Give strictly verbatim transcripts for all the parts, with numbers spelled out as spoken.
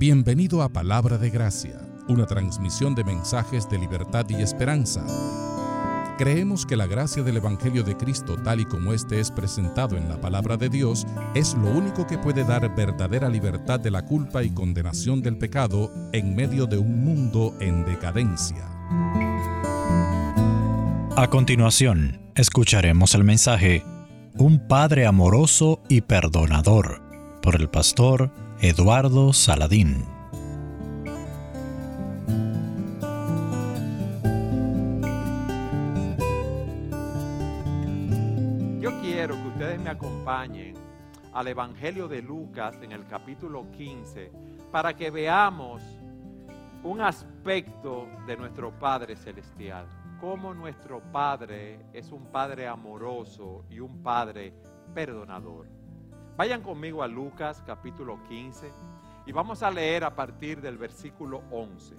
Bienvenido a Palabra de Gracia, una transmisión de mensajes de libertad y esperanza. Creemos que la gracia del Evangelio de Cristo, tal y como éste es presentado en la Palabra de Dios, es lo único que puede dar verdadera libertad de la culpa y condenación del pecado en medio de un mundo en decadencia. A continuación, escucharemos el mensaje Un Padre Amoroso y Perdonador, por el pastor Eduardo Saladín. Yo quiero que ustedes me acompañen al Evangelio de Lucas en el capítulo quince para que veamos un aspecto de nuestro Padre Celestial. Cómo nuestro Padre es un Padre amoroso y un Padre perdonador. Vayan conmigo a Lucas capítulo quince y vamos a leer a partir del versículo once.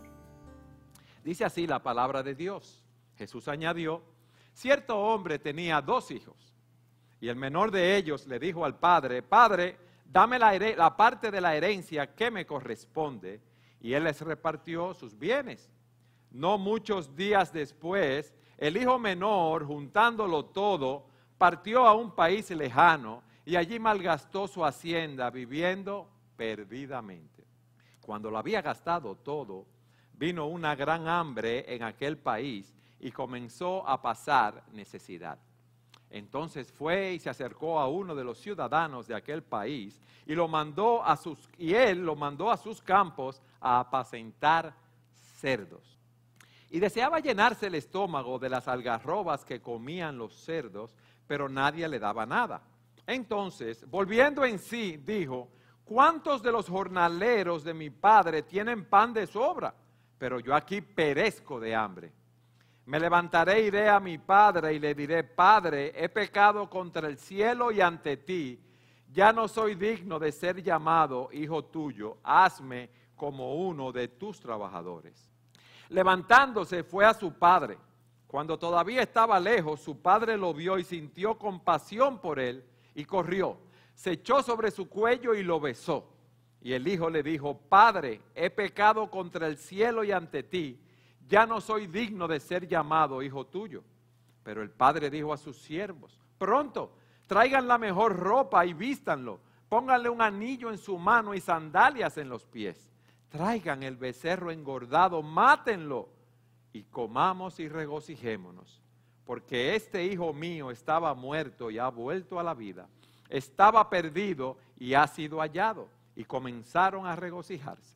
Dice así la palabra de Dios. Jesús añadió: cierto hombre tenía dos hijos, y el menor de ellos le dijo al padre: Padre, dame la, her- la parte de la herencia que me corresponde. Y él les repartió sus bienes. No muchos días después, el hijo menor, juntándolo todo, partió a un país lejano y allí malgastó su hacienda viviendo perdidamente. Cuando lo había gastado todo, vino una gran hambre en aquel país y comenzó a pasar necesidad. Entonces fue y se acercó a uno de los ciudadanos de aquel país y, lo mandó a sus, y él lo mandó a sus campos a apacentar cerdos. Y deseaba llenarse el estómago de las algarrobas que comían los cerdos, pero nadie le daba nada. Entonces, volviendo en sí, dijo: ¿cuántos de los jornaleros de mi padre tienen pan de sobra? Pero yo aquí perezco de hambre. Me levantaré e iré a mi padre y le diré: Padre, he pecado contra el cielo y ante ti. Ya no soy digno de ser llamado hijo tuyo. Hazme como uno de tus trabajadores. Levantándose fue a su padre. Cuando todavía estaba lejos, su padre lo vio y sintió compasión por él y corrió. Se echó sobre su cuello y lo besó. Y el hijo le dijo: Padre, he pecado contra el cielo y ante ti. Ya no soy digno de ser llamado hijo tuyo. Pero el padre dijo a sus siervos: pronto, traigan la mejor ropa y vístanlo. Pónganle un anillo en su mano y sandalias en los pies. Traigan el becerro engordado, mátenlo y comamos y regocijémonos. Porque este hijo mío estaba muerto y ha vuelto a la vida. Estaba perdido y ha sido hallado. Y comenzaron a regocijarse.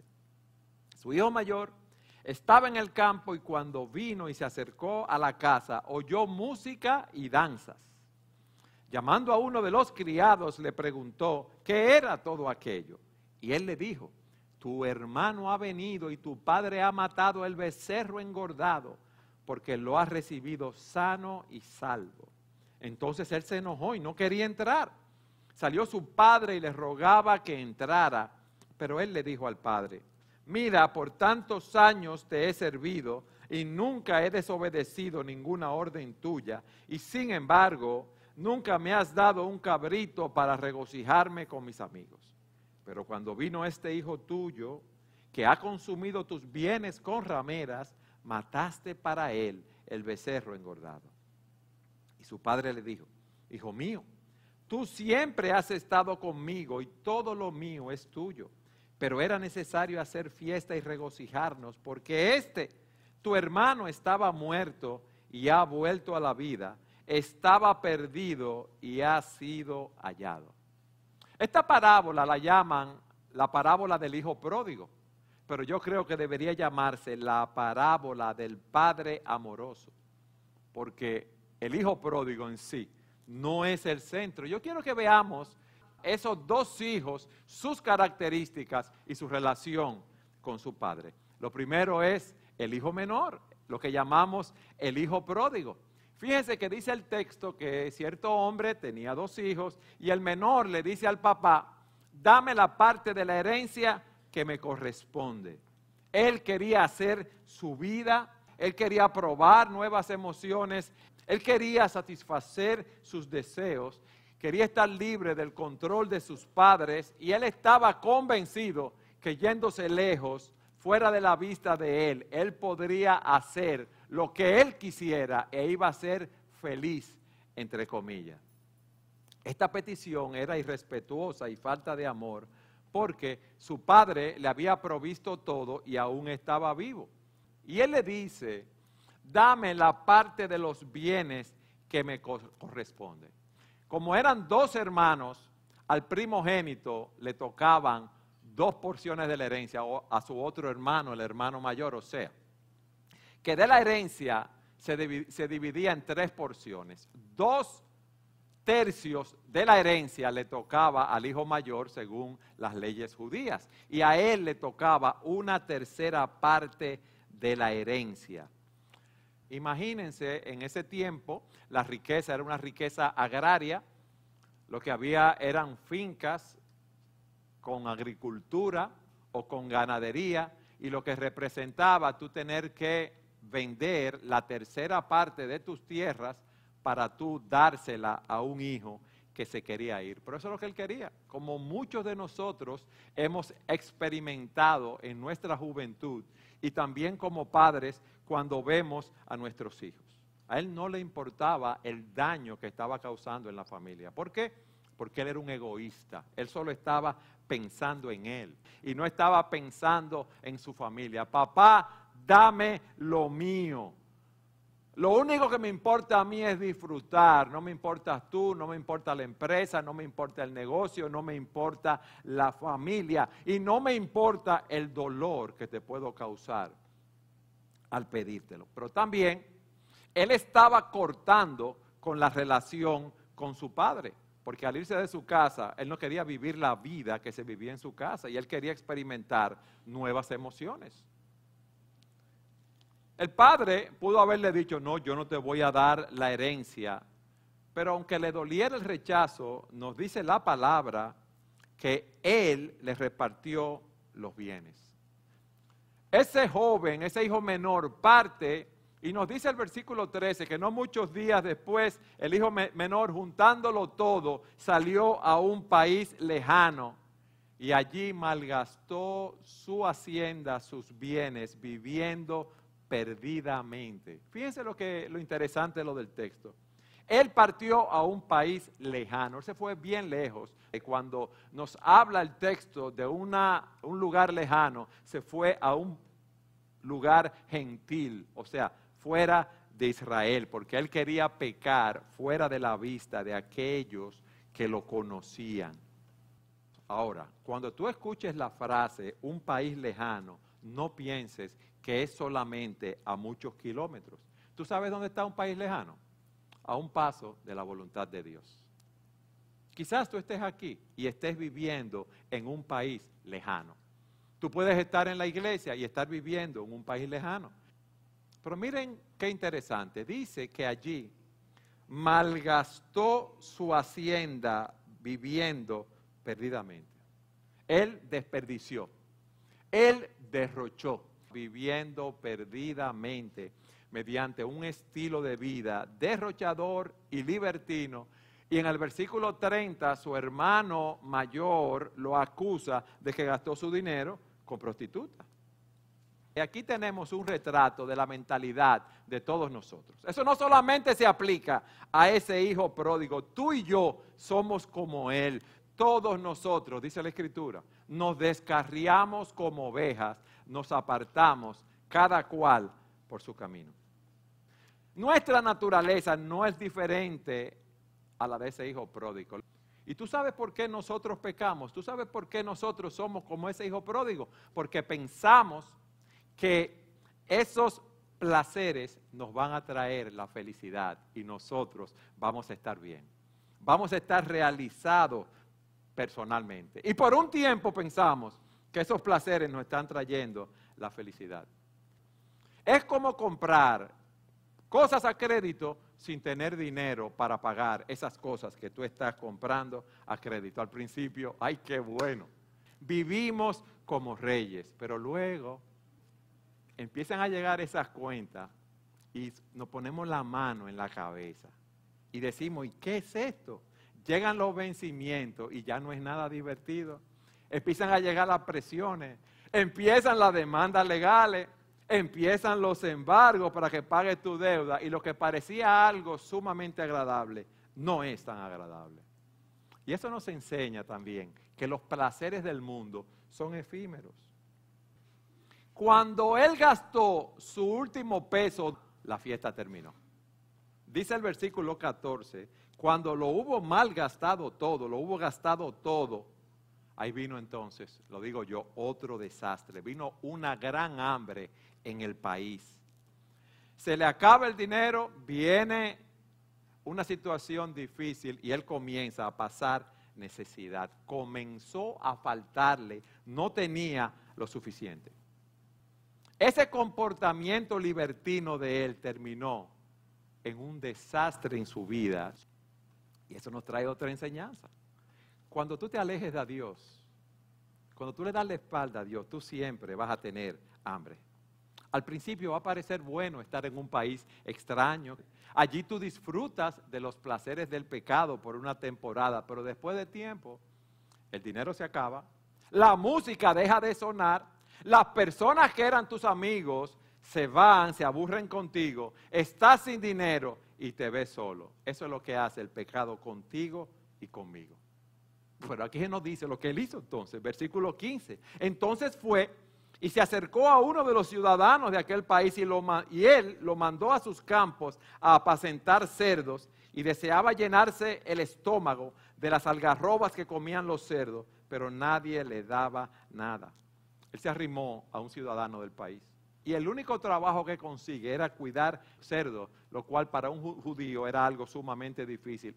Su hijo mayor estaba en el campo y cuando vino y se acercó a la casa, oyó música y danzas. Llamando a uno de los criados, le preguntó qué era todo aquello. Y él le dijo: tu hermano ha venido y tu padre ha matado el becerro engordado, porque lo ha recibido sano y salvo. Entonces él se enojó y no quería entrar. Salió su padre y le rogaba que entrara, pero él le dijo al padre: mira, por tantos años te he servido y nunca he desobedecido ninguna orden tuya, y sin embargo, nunca me has dado un cabrito para regocijarme con mis amigos. Pero cuando vino este hijo tuyo, que ha consumido tus bienes con rameras, mataste para él el becerro engordado. Y su padre le dijo: hijo mío, tú siempre has estado conmigo y todo lo mío es tuyo. Pero era necesario hacer fiesta y regocijarnos, porque este, tu hermano, estaba muerto y ha vuelto a la vida. Estaba perdido y ha sido hallado. Esta parábola la llaman la parábola del hijo pródigo, pero yo creo que debería llamarse la parábola del padre amoroso, porque el hijo pródigo en sí no es el centro. Yo quiero que veamos esos dos hijos, sus características y su relación con su padre. Lo primero es el hijo menor, lo que llamamos el hijo pródigo. Fíjense que dice el texto que cierto hombre tenía dos hijos y el menor le dice al papá: dame la parte de la herencia que me corresponde. Él quería hacer su vida, él quería probar nuevas emociones, él quería satisfacer sus deseos, quería estar libre del control de sus padres y él estaba convencido que yéndose lejos, fuera de la vista de él, él podría hacer lo que él quisiera e iba a ser feliz, entre comillas. Esta petición era irrespetuosa y falta de amor porque su padre le había provisto todo y aún estaba vivo. Y él le dice, dame la parte de los bienes que me corresponde. Como eran dos hermanos, al primogénito le tocaban dos porciones de la herencia, o a su otro hermano, el hermano mayor, o sea, que de la herencia se, div- se dividía en tres porciones. Dos tercios de la herencia le tocaba al hijo mayor según las leyes judías, y a él le tocaba una tercera parte de la herencia. Imagínense, en ese tiempo la riqueza era una riqueza agraria, lo que había eran fincas con agricultura o con ganadería, y lo que representaba tú tener que vender la tercera parte de tus tierras para tú dársela a un hijo que se quería ir. Pero eso es lo que él quería. Como muchos de nosotros hemos experimentado en nuestra juventud y también como padres cuando vemos a nuestros hijos. A él no le importaba el daño que estaba causando en la familia. ¿Por qué? Porque él era un egoísta. Él solo estaba pensando en él y no estaba pensando en su familia. Papá, dame lo mío. Lo único que me importa a mí es disfrutar. No me importas tú, no me importa la empresa, no me importa el negocio, no me importa la familia y no me importa el dolor que te puedo causar al pedírtelo. Pero también él estaba cortando con la relación con su padre, porque al irse de su casa, él no quería vivir la vida que se vivía en su casa y él quería experimentar nuevas emociones. El padre pudo haberle dicho, no, yo no te voy a dar la herencia, pero aunque le doliera el rechazo, nos dice la palabra que él le repartió los bienes. Ese joven, ese hijo menor, parte y nos dice el versículo trece que no muchos días después el hijo me- menor, juntándolo todo, salió a un país lejano y allí malgastó su hacienda, sus bienes, viviendo perdidamente. Fíjense lo, que, lo interesante de lo del texto. Él partió a un país lejano, él se fue bien lejos. Y cuando nos habla el texto de una, un lugar lejano, se fue a un lugar gentil, o sea, fuera de Israel, porque él quería pecar fuera de la vista de aquellos que lo conocían. Ahora, cuando tú escuches la frase, un país lejano, no pienses que es solamente a muchos kilómetros. ¿Tú sabes dónde está un país lejano? A un paso de la voluntad de Dios. Quizás tú estés aquí y estés viviendo en un país lejano. Tú puedes estar en la iglesia y estar viviendo en un país lejano. Pero miren qué interesante. Dice que allí malgastó su hacienda viviendo perdidamente. Él desperdició. Él derrochó viviendo perdidamente mediante un estilo de vida derrochador y libertino. Y en el versículo treinta, su hermano mayor lo acusa de que gastó su dinero con prostitutas. Y aquí tenemos un retrato de la mentalidad de todos nosotros. Eso no solamente se aplica a ese hijo pródigo, tú y yo somos como él. Todos nosotros, dice la Escritura, nos descarriamos como ovejas, nos apartamos cada cual por su camino. Nuestra naturaleza no es diferente a la de ese hijo pródigo. ¿Y tú sabes por qué nosotros pecamos? ¿Tú sabes por qué nosotros somos como ese hijo pródigo? Porque pensamos que esos placeres nos van a traer la felicidad y nosotros vamos a estar bien. Vamos a estar realizados personalmente. Y por un tiempo pensamos que esos placeres nos están trayendo la felicidad. Es como comprar cosas a crédito sin tener dinero para pagar esas cosas que tú estás comprando a crédito. Al principio, ¡ay, qué bueno! Vivimos como reyes, pero luego empiezan a llegar esas cuentas y nos ponemos la mano en la cabeza y decimos, ¿y qué es esto? Llegan los vencimientos y ya no es nada divertido. empiezan a llegar las presiones, empiezan las demandas legales, empiezan los embargos para que pagues tu deuda, y lo que parecía algo sumamente agradable no es tan agradable. Y eso nos enseña también que los placeres del mundo son efímeros. Cuando él gastó su último peso, la fiesta terminó. Dice el versículo catorce, cuando lo hubo mal gastado todo, lo hubo gastado todo, ahí vino entonces, lo digo yo, otro desastre. Vino una gran hambre en el país. Se le acaba el dinero, viene una situación difícil y él comienza a pasar necesidad. Comenzó a faltarle, no tenía lo suficiente. Ese comportamiento libertino de él terminó en un desastre en su vida. Y eso nos trae otra enseñanza. Cuando tú te alejes de Dios, cuando tú le das la espalda a Dios, tú siempre vas a tener hambre. Al principio va a parecer bueno estar en un país extraño. Allí tú disfrutas de los placeres del pecado por una temporada, pero después de tiempo, el dinero se acaba, la música deja de sonar, las personas que eran tus amigos se van, se aburren contigo, estás sin dinero y te ves solo. Eso es lo que hace el pecado contigo y conmigo. Pero aquí nos dice lo que él hizo entonces, versículo quince. Entonces fue y se acercó a uno de los ciudadanos de aquel país y, lo, y él lo mandó a sus campos a apacentar cerdos y deseaba llenarse el estómago de las algarrobas que comían los cerdos, pero nadie le daba nada. Él se arrimó a un ciudadano del país y el único trabajo que consigue era cuidar cerdos, lo cual para un judío era algo sumamente difícil.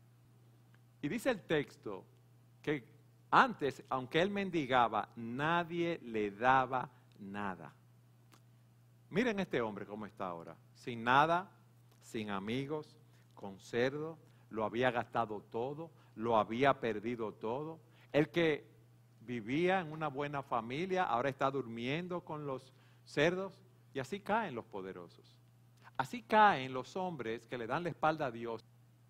Y dice el texto que antes, aunque él mendigaba, nadie le daba nada. Miren este hombre cómo está ahora, sin nada, sin amigos, con cerdo, lo había gastado todo, lo había perdido todo. El que vivía en una buena familia, ahora está durmiendo con los cerdos, y así caen los poderosos. Así caen los hombres que le dan la espalda a Dios.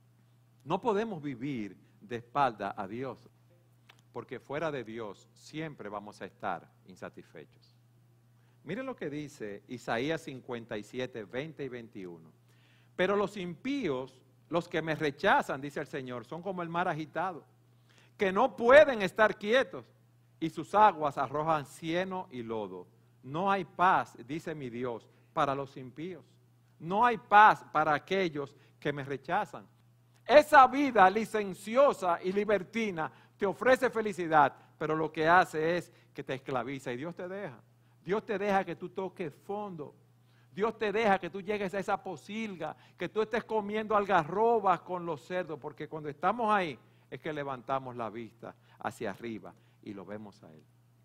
No podemos vivir de espalda a Dios, porque fuera de Dios siempre vamos a estar insatisfechos. Miren lo que dice Isaías cincuenta y siete, veinte y veintiuno. Pero los impíos, los que me rechazan, dice el Señor, son como el mar agitado, que no pueden estar quietos, y sus aguas arrojan cieno y lodo. No hay paz, dice mi Dios, para los impíos. No hay paz para aquellos que me rechazan. Esa vida licenciosa y libertina te ofrece felicidad, pero lo que hace es que te esclaviza y Dios te deja. Dios te deja que tú toques fondo. Dios te deja que tú llegues a esa posilga, que tú estés comiendo algarrobas con los cerdos, porque cuando estamos ahí es que levantamos la vista hacia arriba y lo vemos a Él.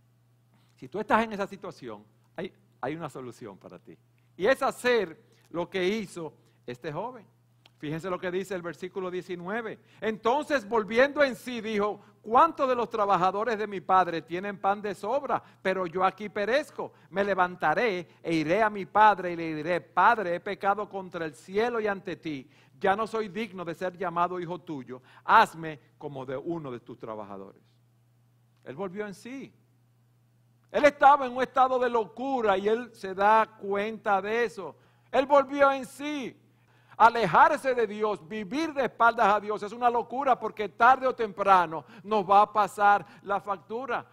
Si tú estás en esa situación, hay, hay una solución para ti. Y es hacer lo que hizo este joven. Fíjense lo que dice el versículo diecinueve. Entonces, volviendo en sí, dijo, ¿cuántos de los trabajadores de mi padre tienen pan de sobra? Pero yo aquí perezco. Me levantaré e iré a mi padre y le diré, Padre, he pecado contra el cielo y ante ti. Ya no soy digno de ser llamado hijo tuyo. Hazme como de uno de tus trabajadores. Él volvió en sí. Él estaba en un estado de locura y él se da cuenta de eso. Él volvió en sí. Alejarse de Dios, vivir de espaldas a Dios es una locura, porque tarde o temprano nos va a pasar la factura.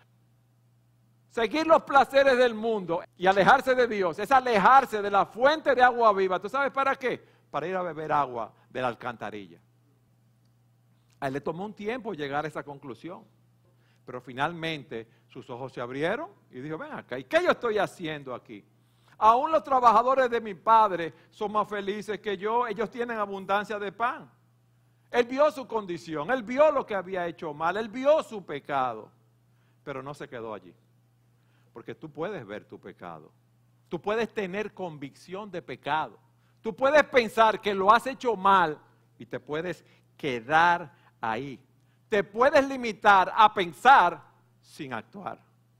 Seguir los placeres del mundo y alejarse de Dios es alejarse de la fuente de agua viva. ¿Tú sabes para qué? Para ir a beber agua de la alcantarilla. A él le tomó un tiempo llegar a esa conclusión, pero finalmente sus ojos se abrieron y dijo, ven acá, ¿y qué yo estoy haciendo aquí? Aún los trabajadores de mi padre son más felices que yo, ellos tienen abundancia de pan. Él vio su condición, él vio lo que había hecho mal, él vio su pecado, pero no se quedó allí. Porque tú puedes ver tu pecado, tú puedes tener convicción de pecado, tú puedes pensar que lo has hecho mal y te puedes quedar ahí. Te puedes limitar a pensar sin actuar.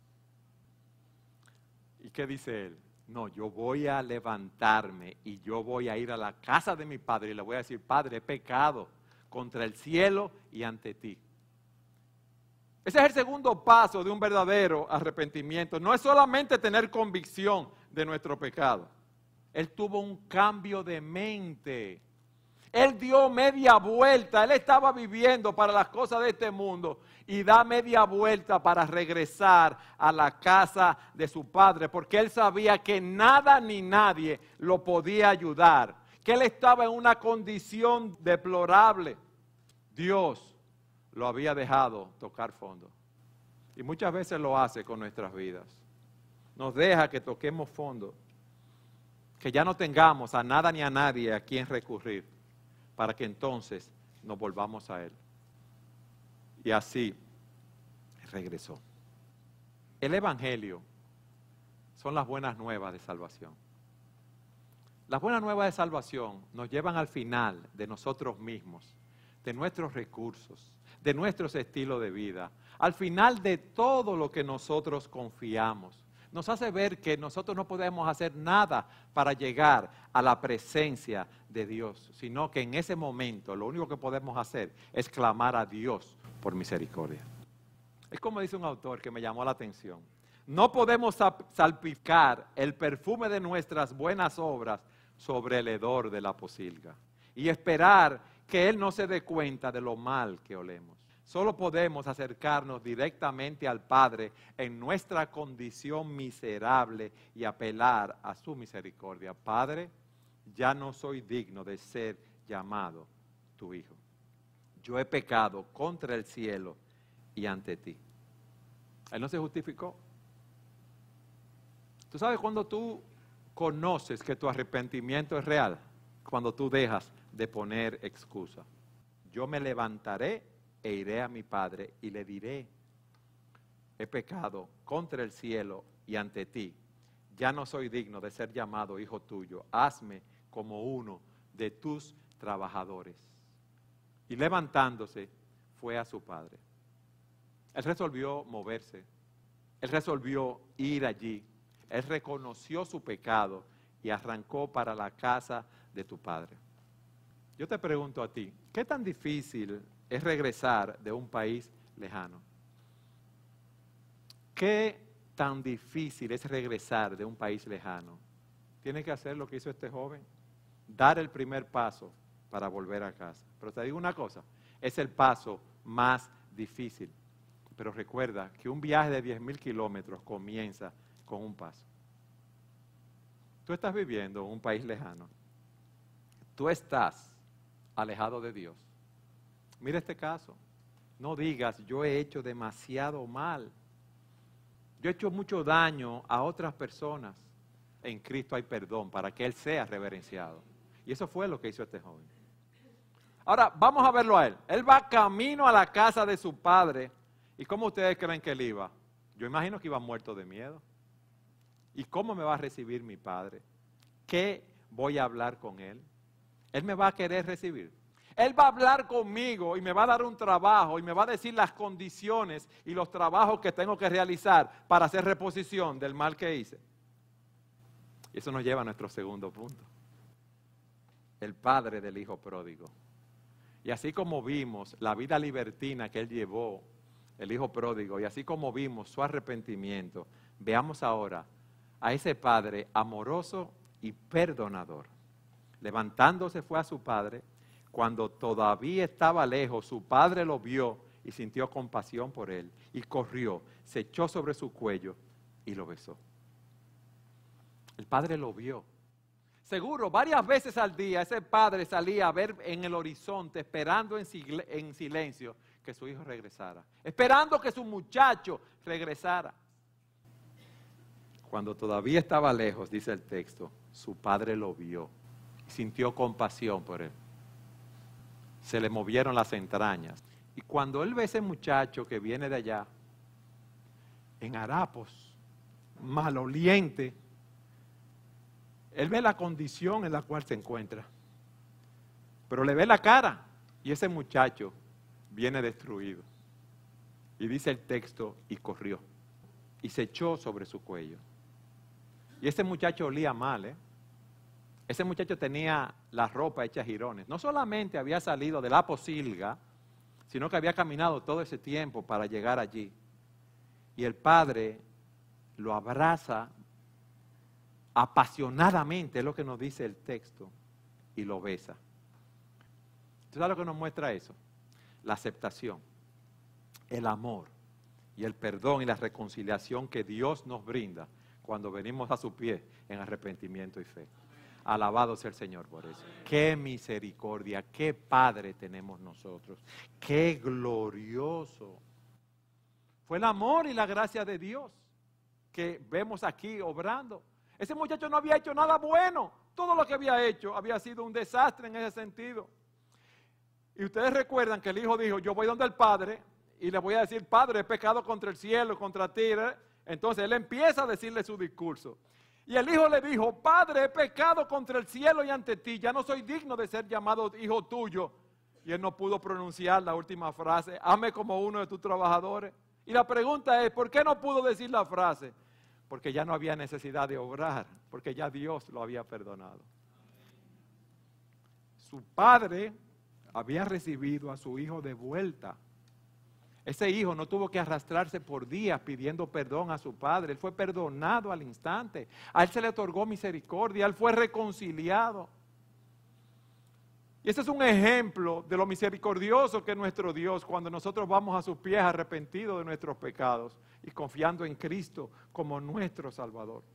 ¿Y qué dice él? No, yo voy a levantarme y yo voy a ir a la casa de mi padre y le voy a decir, Padre, he pecado contra el cielo y ante ti. Ese es el segundo paso de un verdadero arrepentimiento. No es solamente tener convicción de nuestro pecado. Él tuvo un cambio de mente. Él dio media vuelta. Él estaba viviendo para las cosas de este mundo y da media vuelta para regresar a la casa de su padre, porque él sabía que nada ni nadie lo podía ayudar, que él estaba en una condición deplorable. Dios lo había dejado tocar fondo. Y muchas veces lo hace con nuestras vidas. Nos deja que toquemos fondo, que ya no tengamos a nada ni a nadie a quien recurrir, para que entonces nos volvamos a Él. Y así regresó. El Evangelio son las buenas nuevas de salvación. Las buenas nuevas de salvación nos llevan al final de nosotros mismos, de nuestros recursos, de nuestros estilos de vida, al final de todo lo que nosotros confiamos. Nos hace ver que nosotros no podemos hacer nada para llegar a la presencia de Dios, sino que en ese momento lo único que podemos hacer es clamar a Dios por misericordia. Es como dice un autor que me llamó la atención. No podemos salpicar el perfume de nuestras buenas obras sobre el hedor de la pocilga y esperar que Él no se dé cuenta de lo mal que olemos. Solo podemos acercarnos directamente al Padre en nuestra condición miserable y apelar a su misericordia. Padre, ya no soy digno de ser llamado tu hijo. Yo he pecado contra el cielo y ante ti. Él no se justificó. ¿Tú sabes cuando tú conoces que tu arrepentimiento es real? Cuando tú dejas de poner excusa. Yo me levantaré e iré a mi Padre y le diré, he pecado contra el cielo y ante ti. Ya no soy digno de ser llamado hijo tuyo. Hazme como uno de tus trabajadores. Y levantándose, fue a su padre. Él resolvió moverse. Él resolvió ir allí. Él reconoció su pecado y arrancó para la casa de tu padre. Yo te pregunto a ti, ¿qué tan difícil es regresar de un país lejano? ¿Qué tan difícil es regresar de un país lejano? Tiene que hacer lo que hizo este joven, dar el primer paso para volver a casa. Pero te digo una cosa, es el paso más difícil. Pero recuerda que un viaje de diez mil kilómetros comienza con un paso. Tú estás viviendo en un país lejano. Tú estás alejado de Dios. Mira este caso. No digas, yo he hecho demasiado mal. Yo he hecho mucho daño a otras personas. En Cristo hay perdón para que Él sea reverenciado. Y eso fue lo que hizo este joven. Ahora, vamos a verlo a él. Él va camino a la casa de su padre. ¿Y cómo ustedes creen que él iba? Yo imagino que iba muerto de miedo. ¿Y cómo me va a recibir mi padre? ¿Qué voy a hablar con él? Él me va a querer recibir. Él va a hablar conmigo y me va a dar un trabajo y me va a decir las condiciones y los trabajos que tengo que realizar para hacer reposición del mal que hice. Y eso nos lleva a nuestro segundo punto. El padre del hijo pródigo. Y así como vimos la vida libertina que él llevó, el hijo pródigo, y así como vimos su arrepentimiento, veamos ahora a ese padre amoroso y perdonador. Levantándose fue a su padre. Cuando todavía estaba lejos, su padre lo vio y sintió compasión por él. Y corrió, se echó sobre su cuello y lo besó. El padre lo vio. Seguro, varias veces al día ese padre salía a ver en el horizonte, esperando en, sil- en silencio que su hijo regresara. Esperando que su muchacho regresara. Cuando todavía estaba lejos, dice el texto, su padre lo vio y sintió compasión por él. Se le movieron las entrañas. Y cuando él ve a ese muchacho que viene de allá, en harapos, maloliente, él ve la condición en la cual se encuentra. Pero le ve la cara y ese muchacho viene destruido. Y dice el texto, y corrió. Y se echó sobre su cuello. Y ese muchacho olía mal, ¿eh? Ese muchacho tenía la ropa hecha jirones. No solamente había salido de la pocilga, sino que había caminado todo ese tiempo para llegar allí. Y el padre lo abraza apasionadamente, es lo que nos dice el texto, y lo besa. ¿Tú sabes lo que nos muestra eso? La aceptación, el amor y el perdón y la reconciliación que Dios nos brinda cuando venimos a su pie en arrepentimiento y fe. Alabado sea el Señor por eso. Qué misericordia, qué Padre tenemos nosotros. Qué glorioso. Fue el amor y la gracia de Dios que vemos aquí obrando. Ese muchacho no había hecho nada bueno. Todo lo que había hecho había sido un desastre en ese sentido. Y ustedes recuerdan que el hijo dijo, yo voy donde el padre y le voy a decir, padre, he pecado contra el cielo, contra ti. Entonces él empieza a decirle su discurso. Y el hijo le dijo, padre, he pecado contra el cielo y ante ti, ya no soy digno de ser llamado hijo tuyo. Y él no pudo pronunciar la última frase, hazme como uno de tus trabajadores. Y la pregunta es, ¿por qué no pudo decir la frase? Porque ya no había necesidad de obrar, porque ya Dios lo había perdonado. Su padre había recibido a su hijo de vuelta. Ese hijo no tuvo que arrastrarse por días pidiendo perdón a su padre. Él fue perdonado al instante. A él se le otorgó misericordia. Él fue reconciliado. Y ese es un ejemplo de lo misericordioso que es nuestro Dios cuando nosotros vamos a sus pies arrepentidos de nuestros pecados y confiando en Cristo como nuestro Salvador.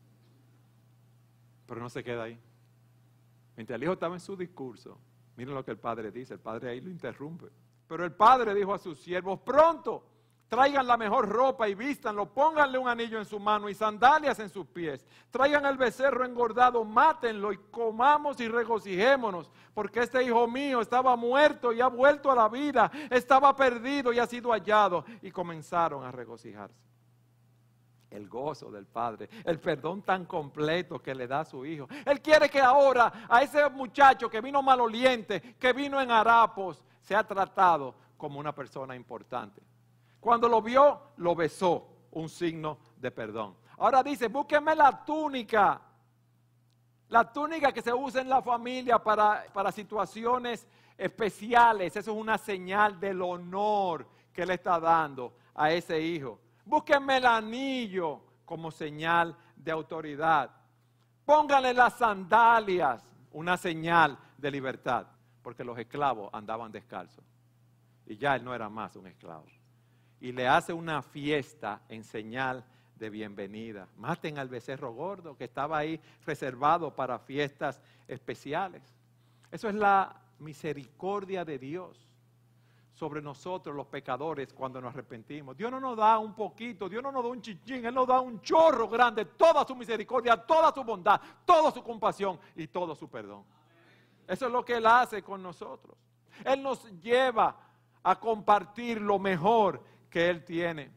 Pero no se queda ahí. Mientras el hijo estaba en su discurso, miren lo que el padre dice. El padre ahí lo interrumpe. Pero el padre dijo a sus siervos, pronto, traigan la mejor ropa y vístanlo, pónganle un anillo en su mano y sandalias en sus pies. Traigan el becerro engordado, mátenlo y comamos y regocijémonos, porque este hijo mío estaba muerto y ha vuelto a la vida, estaba perdido y ha sido hallado. Y comenzaron a regocijarse. El gozo del padre, el perdón tan completo que le da a su hijo. Él quiere que ahora a ese muchacho que vino maloliente, que vino en harapos, sea tratado como una persona importante. Cuando lo vio, lo besó, un signo de perdón. Ahora dice, búsquenme la túnica, la túnica que se usa en la familia para, para situaciones especiales. Eso es una señal del honor que le está dando a ese hijo. Búsquenme el anillo como señal de autoridad. Pónganle las sandalias, una señal de libertad. Porque los esclavos andaban descalzos. Y ya él no era más un esclavo. Y le hace una fiesta en señal de bienvenida. Maten al becerro gordo que estaba ahí reservado para fiestas especiales. Eso es la misericordia de Dios sobre nosotros los pecadores cuando nos arrepentimos. Dios no nos da un poquito, Dios no nos da un chichín, Él nos da un chorro grande, toda su misericordia, toda su bondad, toda su compasión y todo su perdón. Eso es lo que Él hace con nosotros. Él nos lleva a compartir lo mejor que Él tiene.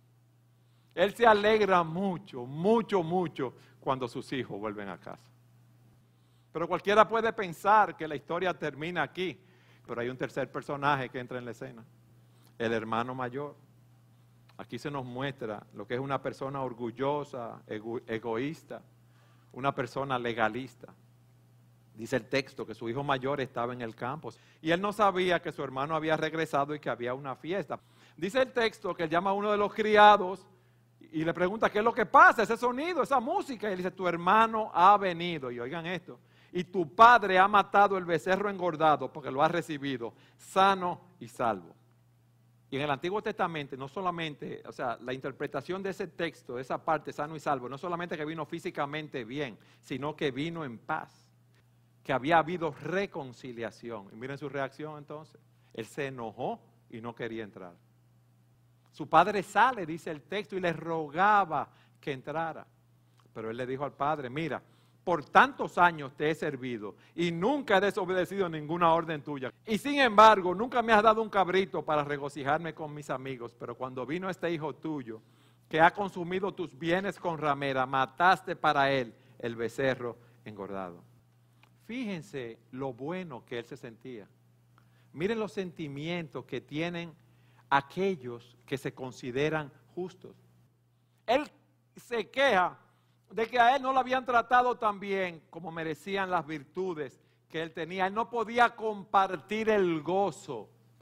Él se alegra mucho, mucho, mucho cuando sus hijos vuelven a casa. Pero cualquiera puede pensar que la historia termina aquí. Pero hay un tercer personaje que entra en la escena. El hermano mayor. Aquí se nos muestra lo que es una persona orgullosa, ego, egoísta, una persona legalista. Dice el texto que su hijo mayor estaba en el campo y él no sabía que su hermano había regresado y que había una fiesta. Dice el texto que él llama a uno de los criados y le pregunta qué es lo que pasa, ese sonido, esa música. Y él dice, tu hermano ha venido, y oigan esto, y tu padre ha matado el becerro engordado porque lo ha recibido sano y salvo. Y en el Antiguo Testamento no solamente, o sea, la interpretación de ese texto, de esa parte sano y salvo, no solamente que vino físicamente bien, sino que vino en paz. Que había habido reconciliación. Y miren su reacción entonces. Él se enojó y no quería entrar. Su padre sale, dice el texto, y le rogaba que entrara. Pero él le dijo al padre, mira, por tantos años te he servido y nunca he desobedecido ninguna orden tuya. Y sin embargo, nunca me has dado un cabrito para regocijarme con mis amigos. Pero cuando vino este hijo tuyo, que ha consumido tus bienes con ramera, mataste para él el becerro engordado. Fíjense lo bueno que él se sentía. Miren los sentimientos que tienen aquellos que se consideran justos. Él se queja de que a él no lo habían tratado tan bien como merecían las virtudes que él tenía. Él no podía compartir el gozo que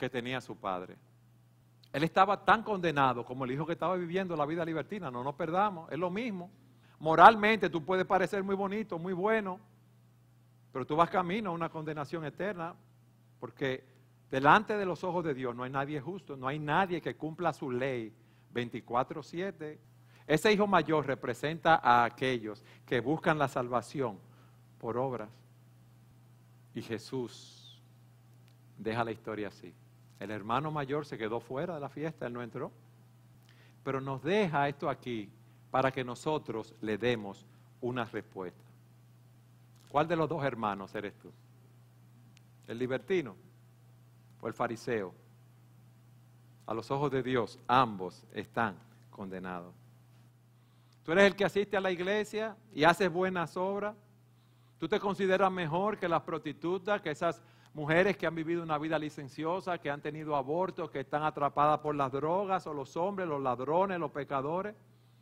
que tenía su padre. Él estaba tan condenado como el hijo que estaba viviendo la vida libertina. No nos perdamos, es lo mismo. Moralmente tú puedes parecer muy bonito, muy bueno, pero tú vas camino a una condenación eterna, porque delante de los ojos de Dios no hay nadie justo, no hay nadie que cumpla su ley veinticuatro siete. Ese hijo mayor representa a aquellos que buscan la salvación por obras. Y Jesús deja la historia así. El hermano mayor se quedó fuera de la fiesta, él no entró. Pero nos deja esto aquí para que nosotros le demos una respuesta. ¿Cuál de los dos hermanos eres tú? ¿El libertino o el fariseo? A los ojos de Dios, ambos están condenados. Tú eres el que asiste a la iglesia y haces buenas obras. Tú te consideras mejor que las prostitutas, que esas mujeres que han vivido una vida licenciosa, que han tenido abortos, que están atrapadas por las drogas, o los hombres, los ladrones, los pecadores.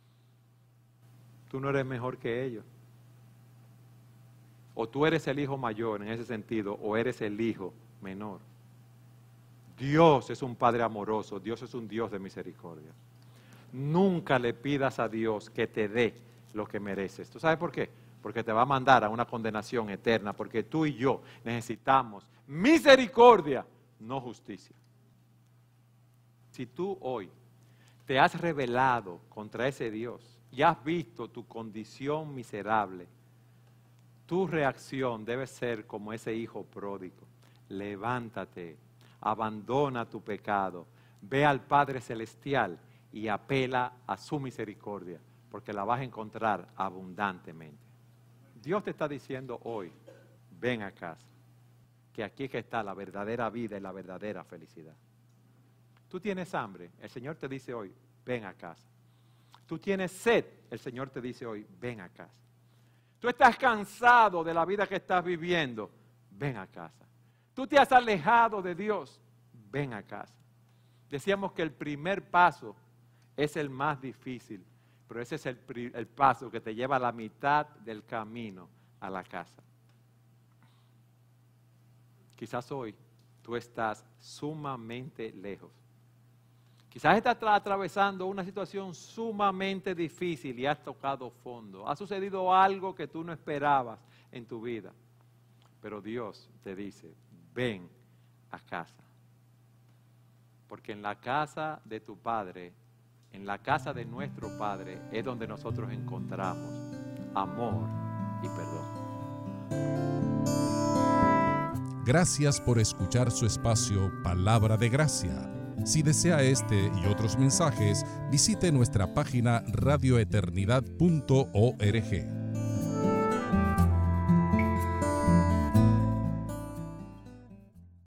Tú no eres mejor que ellos. O tú eres el hijo mayor en ese sentido, o eres el hijo menor. Dios es un Padre amoroso, Dios es un Dios de misericordia. Nunca le pidas a Dios que te dé lo que mereces. ¿Tú sabes por qué? Porque te va a mandar a una condenación eterna, porque tú y yo necesitamos misericordia, no justicia. Si tú hoy te has rebelado contra ese Dios y has visto tu condición miserable, tu reacción debe ser como ese hijo pródigo. Levántate, abandona tu pecado, ve al Padre Celestial y apela a su misericordia, porque la vas a encontrar abundantemente. Dios te está diciendo hoy, ven a casa, que aquí es que está la verdadera vida y la verdadera felicidad. Tú tienes hambre, el Señor te dice hoy, ven a casa. Tú tienes sed, el Señor te dice hoy, ven a casa. Tú estás cansado de la vida que estás viviendo, ven a casa. Tú te has alejado de Dios, ven a casa. Decíamos que el primer paso es el más difícil, pero ese es el, el paso que te lleva a la mitad del camino a la casa. Quizás hoy tú estás sumamente lejos. Quizás estás atravesando una situación sumamente difícil y has tocado fondo. Ha sucedido algo que tú no esperabas en tu vida. Pero Dios te dice, ven a casa. Porque en la casa de tu Padre, en la casa de nuestro Padre, es donde nosotros encontramos amor y perdón. Gracias por escuchar su espacio Palabra de Gracia. Si desea este y otros mensajes, visite nuestra página radio eternidad punto org.